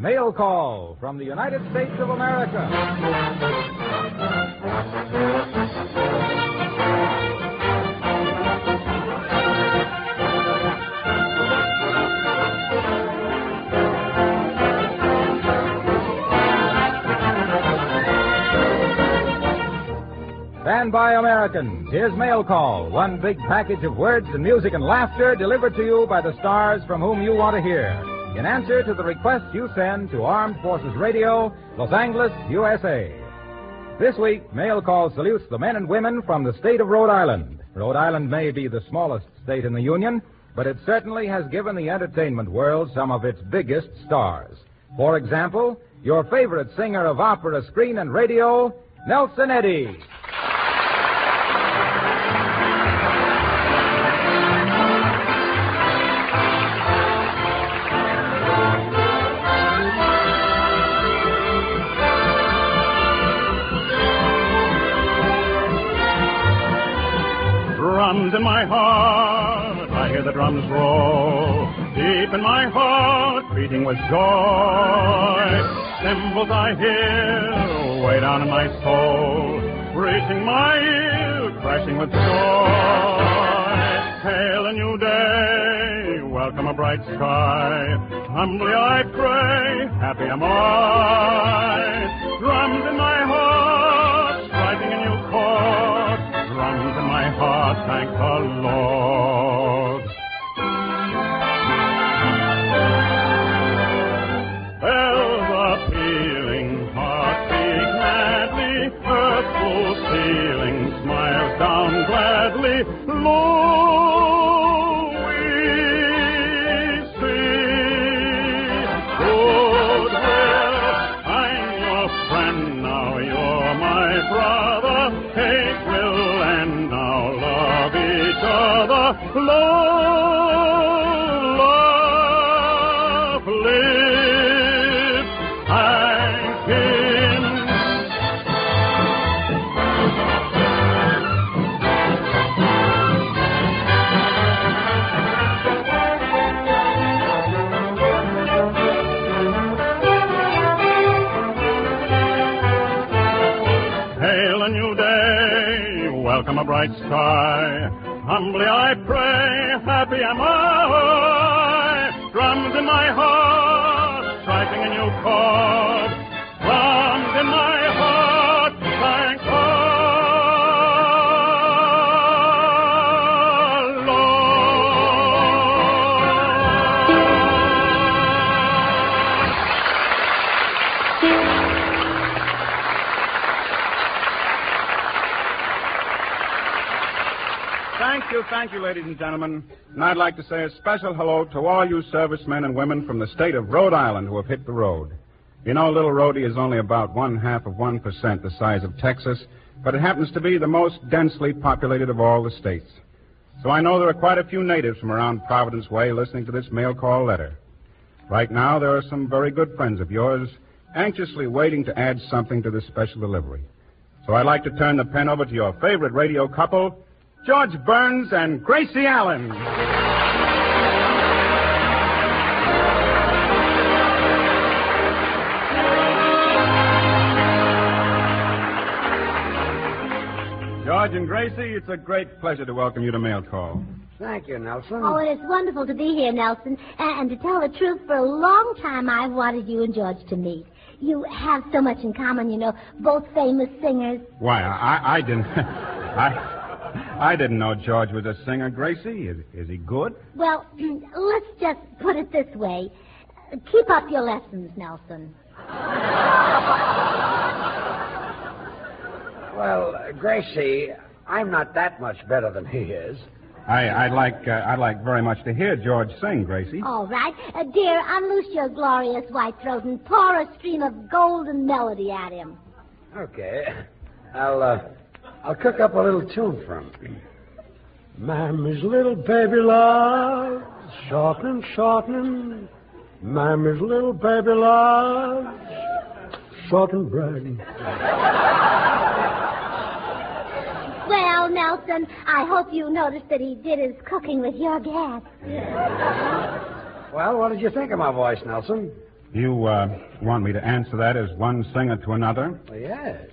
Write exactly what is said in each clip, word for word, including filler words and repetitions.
Mail Call from the United States of America. Stand by, Americans. Here's Mail Call, one big package of words and music and laughter delivered to you by the stars from whom you want to hear, in answer to the request you send to Armed Forces Radio, Los Angeles, U S A. This week, Mail Call salutes the men and women from the state of Rhode Island. Rhode Island may be the smallest state in the Union, but it certainly has given the entertainment world some of its biggest stars. For example, your favorite singer of opera, screen, and radio, Nelson Eddy. Drums in my heart, I hear the drums roll. Deep in my heart, beating with joy. Cymbals I hear, way down in my soul. Reaching my ear, crashing with joy. Hail a new day, welcome a bright sky. Humbly I pray, happy am I. Drums in my heart, striking a new chord. Drums in my heart, thank the Lord. Bells are pealing, hearts beat madly, earth full ceiling smiles down gladly. Lo, we see goodwill. I'm your friend now, you're my brother. Take will and now love each other. Love, love, live, thank him. Hail a new day, welcome a bright sky. Humbly I pray, happy am I. Drums in my heart, striking a new chord. Drums in my heart, thank the Thank you, thank you, ladies and gentlemen. And I'd like to say a special hello to all you servicemen and women from the state of Rhode Island who have hit the road. You know, Little Rhodey is only about one half of one percent the size of Texas, but it happens to be the most densely populated of all the states. So I know there are quite a few natives from around Providence Way listening to this mail call letter. Right now, there are some very good friends of yours anxiously waiting to add something to this special delivery. So I'd like to turn the pen over to your favorite radio couple, George Burns and Gracie Allen. George and Gracie, it's a great pleasure to welcome you to Mail Call. Thank you, Nelson. Oh, it is wonderful to be here, Nelson. And, and to tell the truth, for a long time I've wanted you and George to meet. You have so much in common, you know, both famous singers. Why, I, I didn't... I... I didn't know George was a singer, Gracie. Is, is he good? Well, let's just put it this way. Keep up your lessons, Nelson. Well, uh, Gracie, I'm not that much better than he is. I, I'd like uh, I'd like very much to hear George sing, Gracie. All right. Uh, dear, unloose your glorious white throat and pour a stream of golden melody at him. Okay. I'll, uh... I'll cook up a little tune for him. Mammy's little baby love, shortening, shortening. Mammy's little baby love, short and bragging. Well, Nelson, I hope you noticed that he did his cooking with your gas. Well, what did you think of my voice, Nelson? You uh, want me to answer that as one singer to another? Well, yes.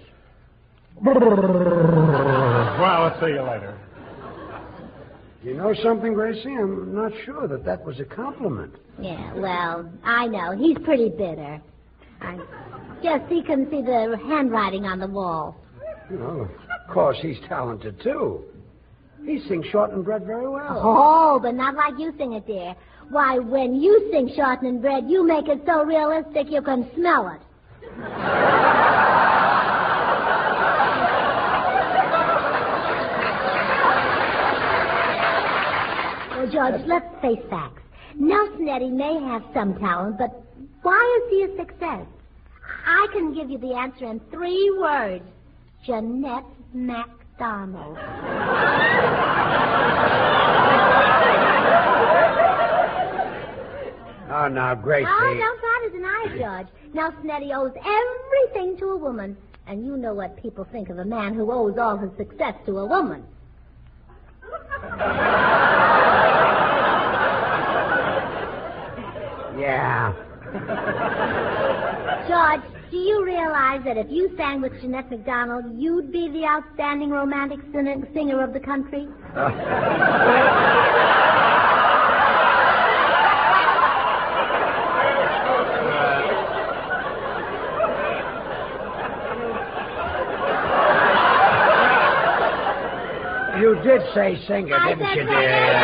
Well, I'll see you later. You know something, Gracie? I'm not sure that that was a compliment. Yeah, well, I know. He's pretty bitter. I guess he can see the handwriting on the wall. You know, of course, he's talented, too. He sings Shortening Bread very well. Oh, but not like you sing it, dear. Why, when you sing Shortening Bread, you make it so realistic you can smell it. Well, George, let's face facts. Nelson Eddy may have some talent, but why is he a success? I can give you the answer in three words. Jeanette MacDonald. Oh, now, Gracie. Oh, don't try to deny it, George. Nelson Eddy owes everything to a woman. And you know what people think of a man who owes all his success to a woman. Yeah. George, do you realize that if you sang with Jeanette MacDonald, you'd be the outstanding romantic sin- singer of the country? You did say singer, I didn't said you, singer. dear?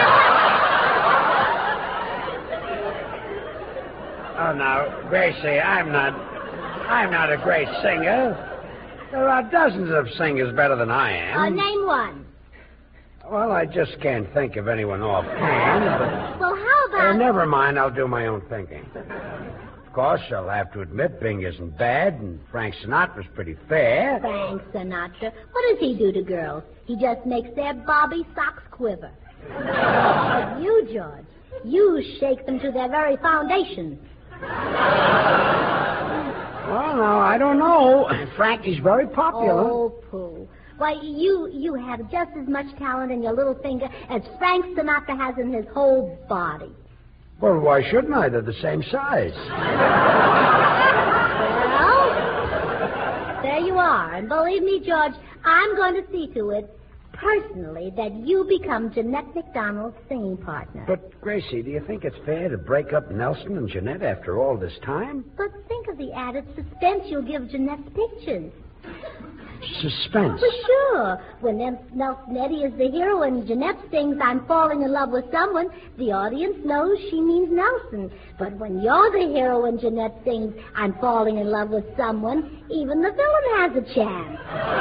Oh, now, Gracie, I'm not... I'm not a great singer. There are dozens of singers better than I am. Uh, name one. Well, I just can't think of anyone offhand, but... Well, how Uh, about... never mind, I'll do my own thinking. Of course, I'll have to admit Bing isn't bad, and Frank Sinatra's pretty fair. Frank Sinatra. What does he do to girls? He just makes their bobby socks quiver. But you, George, you shake them to their very foundations. Well, now, I don't know. Frankie's very popular. Oh, pooh. Why, you you have just as much talent in your little finger as Frank Sinatra has in his whole body. Well, why shouldn't I? They're the same size. Well, there you are. And believe me, George, I'm going to see to it, personally, that you become Jeanette MacDonald's singing partner. But, Gracie, do you think it's fair to break up Nelson and Jeanette after all this time? But think of the added suspense you'll give Jeanette's pictures. Suspense. For sure. When Nelson Eddy is the hero and Jeanette sings I'm falling in love with someone, the audience knows she means Nelson. But when you're the hero and Jeanette sings I'm falling in love with someone, even the villain has a chance.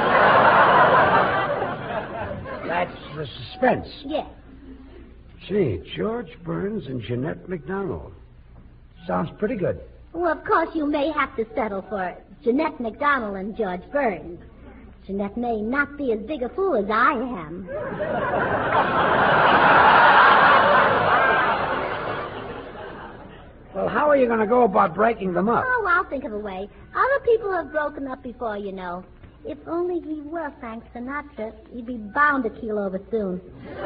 That's the suspense. Yes. Gee, George Burns and Jeanette MacDonald. Sounds pretty good. Well, of course, you may have to settle for Jeanette MacDonald and George Burns. Jeanette may not be as big a fool as I am. Well, how are you going to go about breaking them up? Oh, I'll think of a way. Other people have broken up before, you know. If only he were Frank Sinatra, he'd be bound to keel over soon.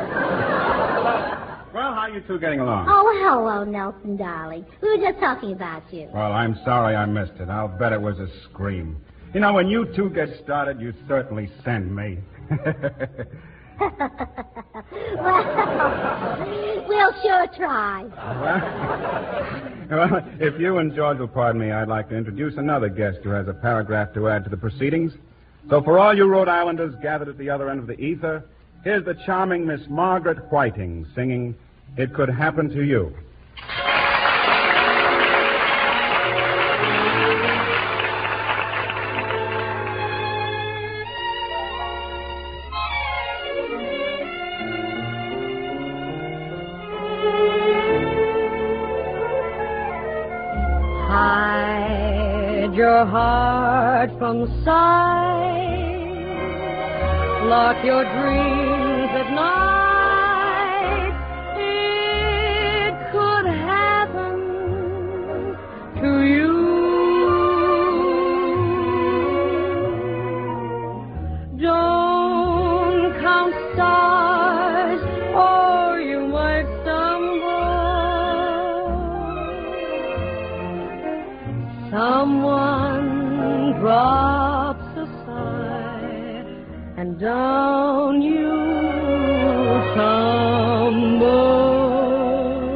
Well, how are you two getting along? Oh, hello, Nelson, darling. We were just talking about you. Well, I'm sorry I missed it. I'll bet it was a scream. You know, when you two get started, you certainly send me. Well, we'll sure try. Well, if you and George will pardon me, I'd like to introduce another guest who has a paragraph to add to the proceedings. So for all you Rhode Islanders gathered at the other end of the ether, here's the charming Miss Margaret Whiting singing It Could Happen to You. Hide your heart from the sight. Lock your dreams at night. It could happen to you. Don't count stars or you might stumble. someone drops a sigh, and down you tumble.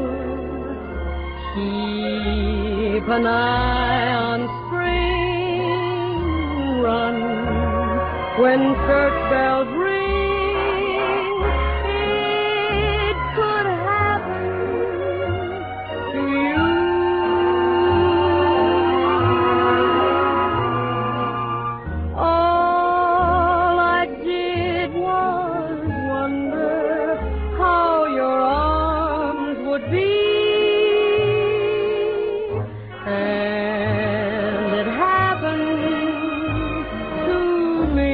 Keep an eye on spring, run when church bells ring. It could happen to you. All I did was wonder how your arms would be. And it happened to me.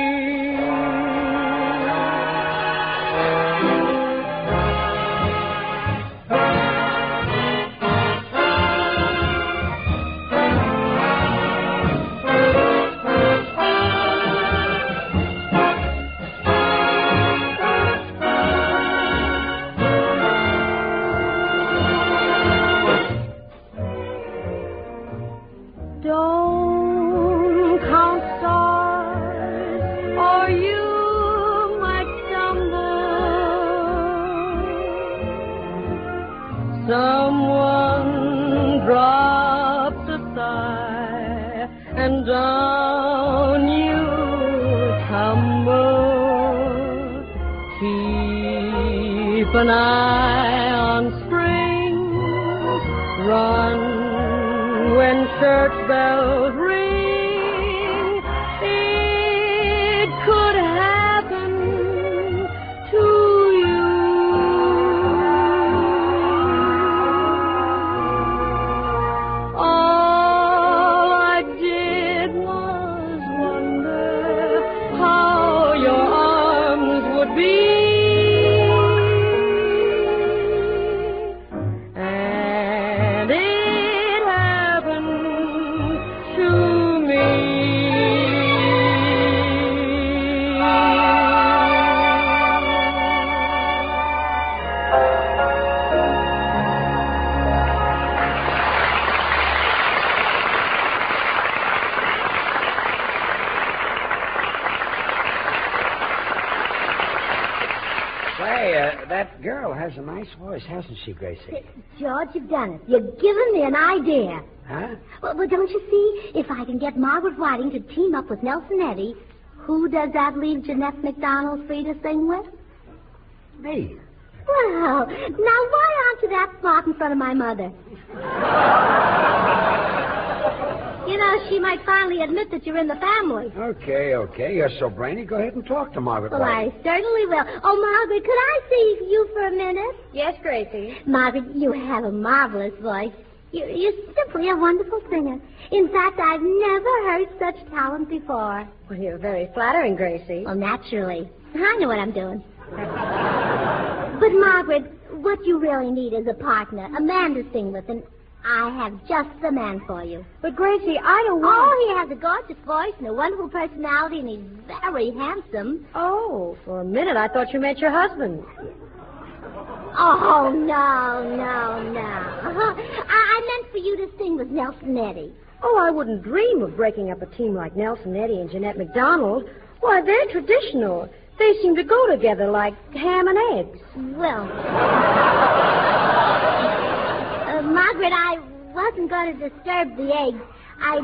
Don't count stars, or you might stumble. Someone drops a sigh, and down you tumble. Keep an eye on spring, run when church bells ring. It could happen to you. All I did was wonder how your arms would be. And it happened to me. Say, uh, that girl has a nice voice, hasn't she, Gracie? George, you've done it. You've given me an idea. Huh? Well, well, don't you see? If I can get Margaret Whiting to team up with Nelson Eddy, who does that leave Jeanette MacDonald free to sing with? Me. Well, now why aren't you that smart in front of my mother? You know, she might finally admit that you're in the family. Okay, okay. You're so brainy. Go ahead and talk to Margaret Well, Whiting. I certainly will. Oh, Margaret, could I see you for a minute? Yes, Gracie. Margaret, you have a marvelous voice. You, you're simply a wonderful singer. In fact, I've never heard such talent before. Well, you're very flattering, Gracie. Well, naturally. I know what I'm doing. But, Margaret, what you really need is a partner, a man to sing with, and I have just the man for you. But, Gracie, I don't want... Oh, he has a gorgeous voice and a wonderful personality, and he's very handsome. Oh, for a minute I thought you meant your husband. Oh, no, no, no. I, I meant for you to sing with Nelson Eddy. Oh, I wouldn't dream of breaking up a team like Nelson Eddy and Jeanette MacDonald. Why, they're traditional. They seem to go together like ham and eggs. Well, uh, Margaret, I wasn't going to disturb the eggs. I...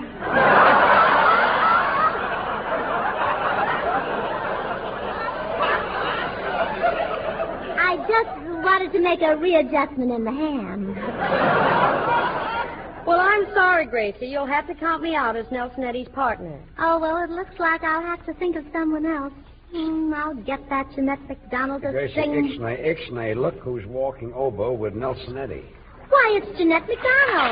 I just wanted to make a readjustment in the ham. Well, I'm sorry, Gracie. You'll have to count me out as Nelson Eddy's partner. Oh, well, it looks like I'll have to think of someone else. Mm, I'll get that Jeanette MacDonald to Gracie, sing. Ixnay, Ixnay, look who's walking oboe with Nelson Eddy. Why, it's Jeanette MacDonald.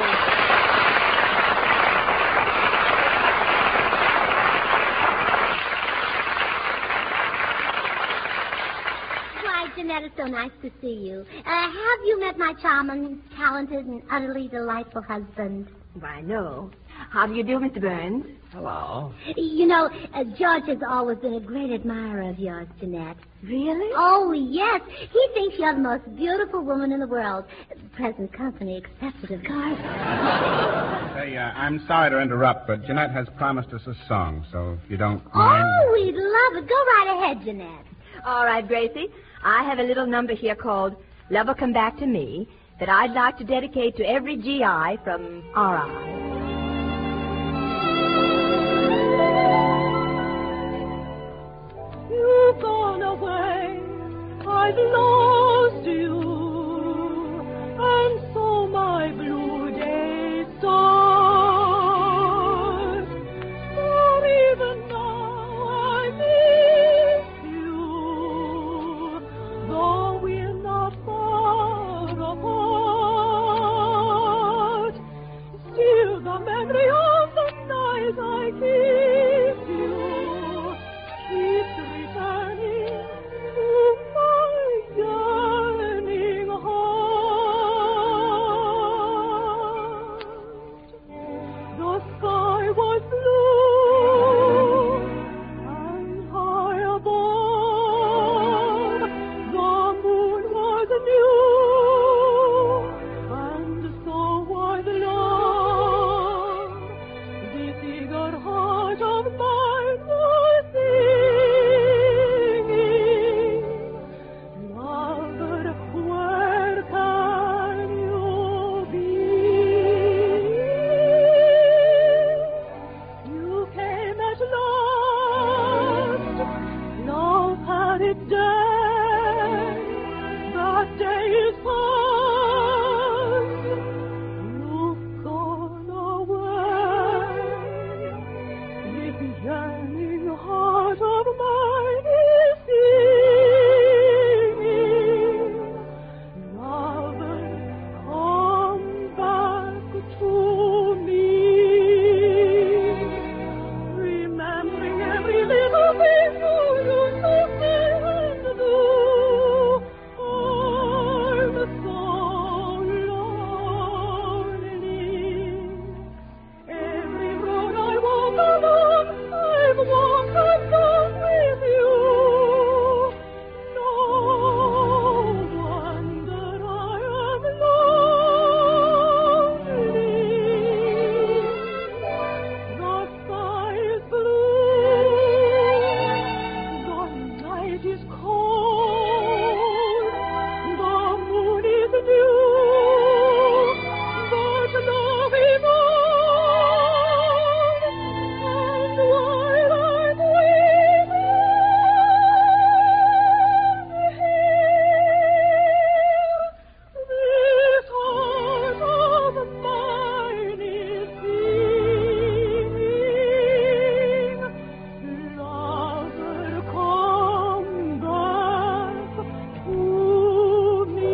Why, Jeanette, it's so nice to see you. Uh, have you met my charming, talented, and utterly delightful husband? Why, no. How do you do, Mister Burns? Hello. You know, uh, George has always been a great admirer of yours, Jeanette. Really? Oh, yes. He thinks you're the most beautiful woman in the world. Present company accepted, of course. Hey, uh, I'm sorry to interrupt, but Jeanette has promised us a song, so if you don't mind... Oh, we'd love it. Go right ahead, Jeanette. All right, Gracie. I have a little number here called Love Will Come Back to Me that I'd like to dedicate to every G I from R I. You've gone away, I've lost you, and so my blue days start. For even now I miss you, though we're not far apart. Still the memory of the night I kissed you keeps returning to my yearning heart. The sky was blue and high above. The moon was new and so was love. This eager heart of mine was singing. Lover, where can you be? You came at last, now had it day. That day is past. You've gone away. This yearning heart of mine is singing. Lover, come back to me. Remembering every little thing you used to say and do. I'm so lonely. Every road I walk alone, I've walked alone with you. No wonder I am lonely. The sky is blue, the night is cold, the moon is new, but love is old. And while I'm waiting here, this heart of mine is singing. Lover, come back to me.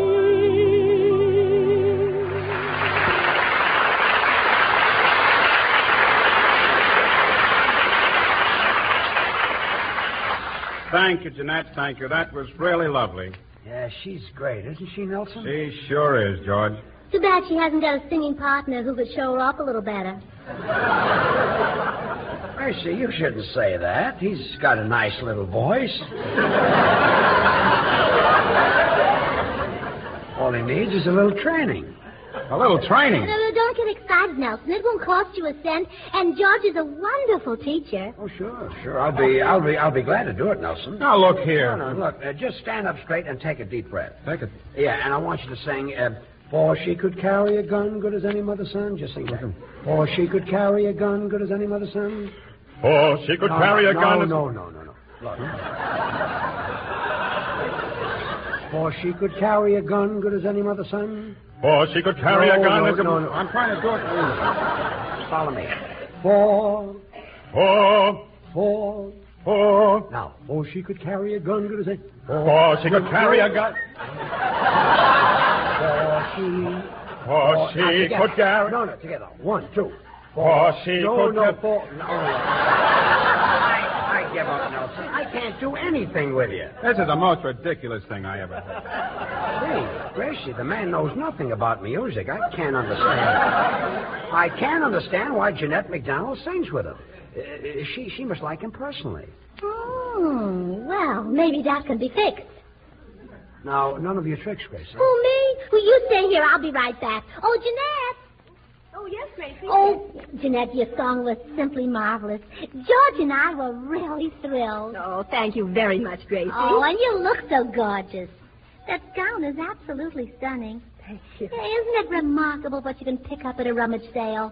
Thank you, Jeanette, thank you. That was really lovely. Yeah, she's great, isn't she, Nelson? She sure is, George. Too bad she hasn't got a singing partner who could show her off a little better. Mercy, you shouldn't say that. He's got a nice little voice. All he needs is a little training. A little training. No, no, don't get excited, Nelson. It won't cost you a cent, and George is a wonderful teacher. Oh, sure, sure. I'll be, I'll be, I'll be glad to do it, Nelson. Now, look here. No, no, look. Uh, just stand up straight and take a deep breath. Take it. Yeah, and I want you to sing, uh, for she could carry a gun good as any mother's son. Just sing that. For she could carry a gun good as any mother's son. Oh, she could no, carry no, a gun. No, as... no, no, no, no. Look. For she could carry a gun good as any mother's son. Oh, she could carry no, a gun no, as a... No, no, I'm trying to do it. Follow me. For, Oh, for, oh, now, for she could carry a gun good as any... oh, she could carry a gun. For she... Oh, now, she together. could carry... No, no, together. One, two. Oh, she no, could... no, ca- four. No. I, I give up, Nelson. I can't do anything with you. This is the most ridiculous thing I ever heard. Hey, Gracie, the man knows nothing about music. I can't understand. I can't understand why Jeanette McDonald sings with him. Uh, she, she must like him personally. Oh, well, maybe that can be fixed. Now, none of your tricks, Gracie. Who, me? Well, you stay here. I'll be right back. Oh, Jeanette. Oh, yes, Gracie. Oh, Jeanette, your song was simply marvelous. George and I were really thrilled. Oh, thank you very much, Gracie. Oh, and you look so gorgeous. That gown is absolutely stunning. Thank you. Yeah, isn't it remarkable what you can pick up at a rummage sale?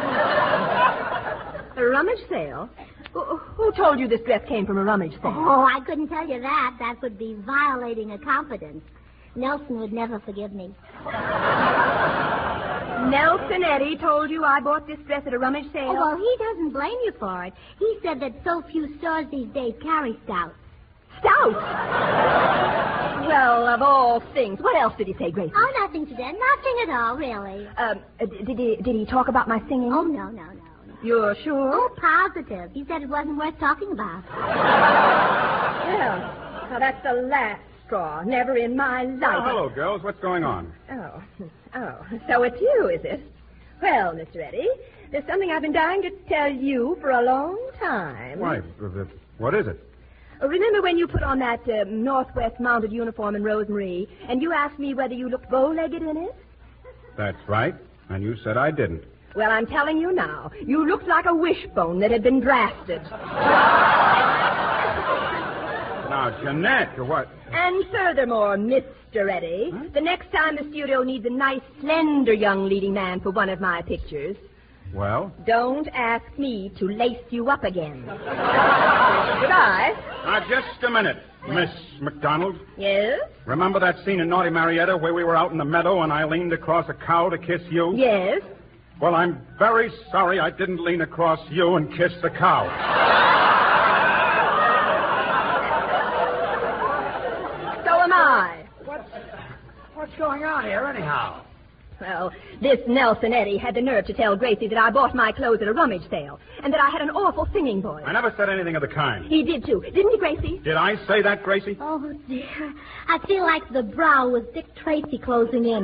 A rummage sale? Who, who told you this dress came from a rummage sale? Oh, I couldn't tell you that. That would be violating a confidence. Nelson would never forgive me. Nelson Eddy told you I bought this dress at a rummage sale? Oh, well, he doesn't blame you for it. He said that so few stores these days carry stouts. Stout? Well, of all things. What else did he say, Gracie? Oh, nothing today. Nothing at all, really. Um, uh, did he did he talk about my singing? Oh, no, no, no. You're sure? Oh, positive. He said it wasn't worth talking about. Well, now that's the last straw. Never in my life. Oh, hello, girls. What's going on? Oh, oh, so it's you, is it? Well, Mister Eddy, there's something I've been dying to tell you for a long time. Why, uh, what is it? Uh, Remember when you put on that uh, Northwest mounted uniform in Rosemarie, and you asked me whether you looked bow-legged in it? That's right. And you said I didn't. Well, I'm telling you now, you looked like a wishbone that had been drafted. Now, Jeanette, what? And furthermore, Mister Eddy, huh? The next time the studio needs a nice, slender young leading man for one of my pictures, well? don't ask me to lace you up again. Goodbye. Now, just a minute, Miss McDonald. Yes? Remember that scene in Naughty Marietta where we were out in the meadow and I leaned across a cow to kiss you? Yes. Well, I'm very sorry I didn't lean across you and kiss the cow. So am I. What's, what's going on here, anyhow? Well, this Nelson Eddy had the nerve to tell Gracie that I bought my clothes at a rummage sale and that I had an awful singing voice. I never said anything of the kind. He did, too. Didn't he, Gracie? Did I say that, Gracie? Oh, dear. I feel like the brow with Dick Tracy closing in.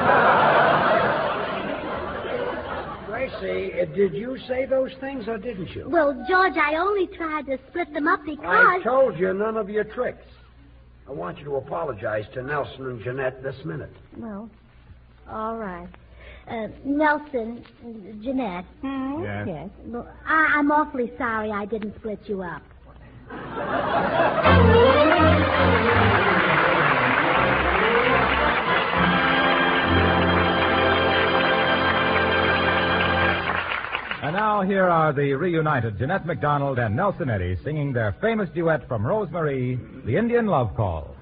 Gracie, uh, did you say those things or didn't you? Well, George, I only tried to split them up because... I told you none of your tricks. I want you to apologize to Nelson and Jeanette this minute. Well, all right. Uh, Nelson, Jeanette. Hmm? Yes. Yes. Well, I- I'm awfully sorry I didn't split you up. And now here are the reunited Jeanette MacDonald and Nelson Eddy singing their famous duet from Rosemarie, The Indian Love Call.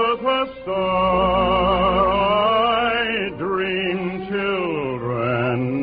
Children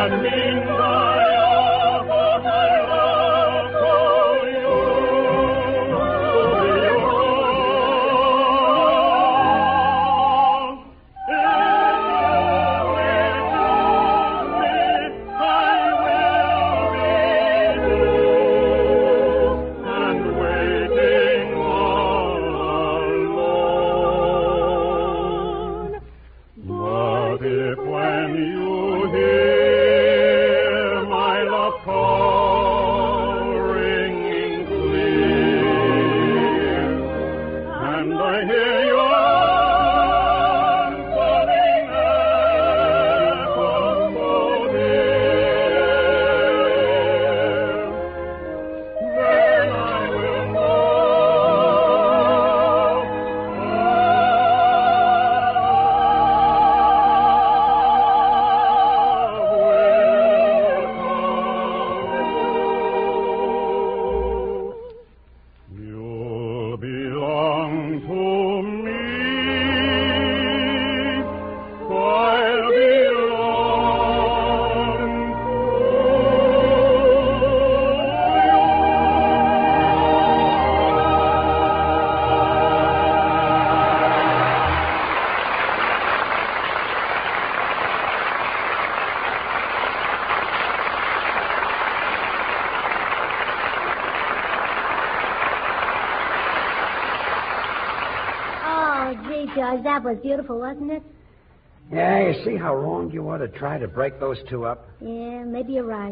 Judge, that was beautiful, wasn't it? Yeah, you see how wrong you were to try to break those two up? Yeah, maybe you're right.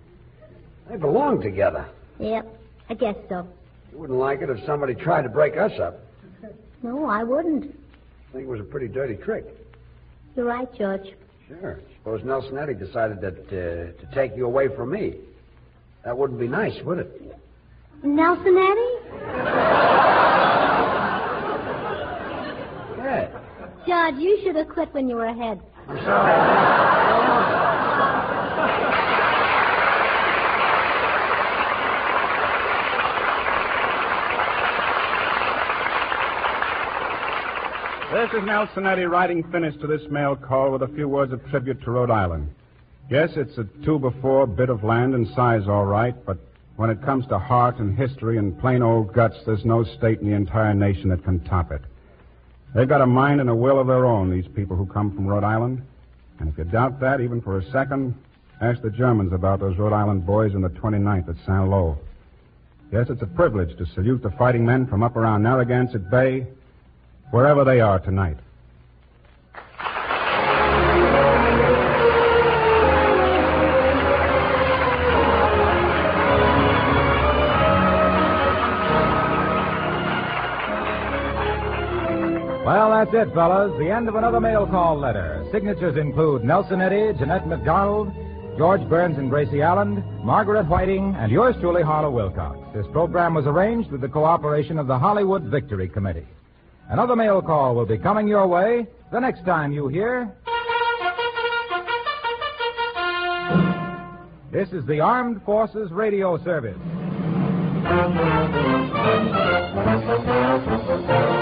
They belong together. Yep, I guess so. You wouldn't like it if somebody tried to break us up. No, I wouldn't. I think it was a pretty dirty trick. You're right, George. Sure. Suppose Nelson Eddy decided that uh, to take you away from me. That wouldn't be nice, would it? Nelson Eddy? Yeah. Judge, you should have quit when you were ahead. I'm sorry. This is Nelson Eddy writing finish to this mail call with a few words of tribute to Rhode Island. Yes, it's a two-by-four bit of land and size all right, but when it comes to heart and history and plain old guts, there's no state in the entire nation that can top it. They've got a mind and a will of their own, these people who come from Rhode Island. And if you doubt that, even for a second, ask the Germans about those Rhode Island boys in the twenty-ninth at Saint Lo. Yes, it's a privilege to salute the fighting men from up around Narragansett Bay, wherever they are tonight. Well, that's it, fellas. The end of another mail call letter. Signatures include Nelson Eddy, Jeanette MacDonald, George Burns and Gracie Allen, Margaret Whiting, and yours truly, Harlow Wilcox. This program was arranged with the cooperation of the Hollywood Victory Committee. Another mail call will be coming your way the next time you hear... This is the Armed Forces Radio Service.